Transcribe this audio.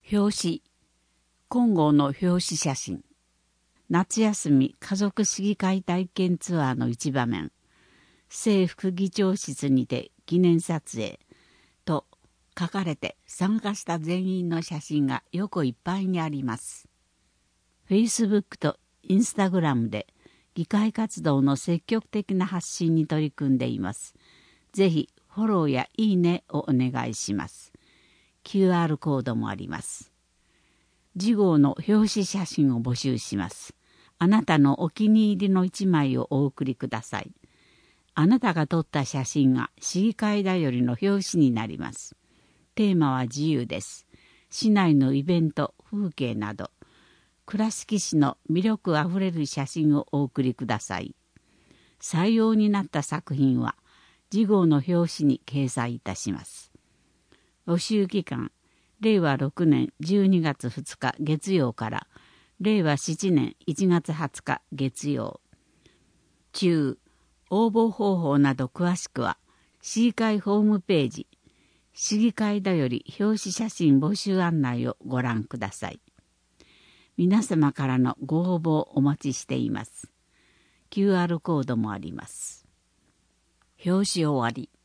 表紙、金剛の表紙写真。夏休み家族市議会体験ツアーの一場面。正副議長室にて記念撮影と書かれて参加した全員の写真が横いっぱいにあります。Facebook と Instagram で議会活動の積極的な発信に取り組んでいます。ぜひフォローやいいねをお願いします。QR コードもあります。次号の表紙写真を募集します。あなたのお気に入りの一枚をお送りください。あなたが撮った写真が市議会だよりの表紙になります。テーマは自由です。市内のイベント、風景など、倉敷市の魅力あふれる写真をお送りください。採用になった作品は次号の表紙に掲載いたします。募集期間、令和6年12月2日月曜から令和7年1月20日月曜。応募方法など詳しくは市議会ホームページ、市議会だより表紙写真募集案内をご覧ください。皆様からのご応募をお待ちしています。QR コードもあります。表紙終わり。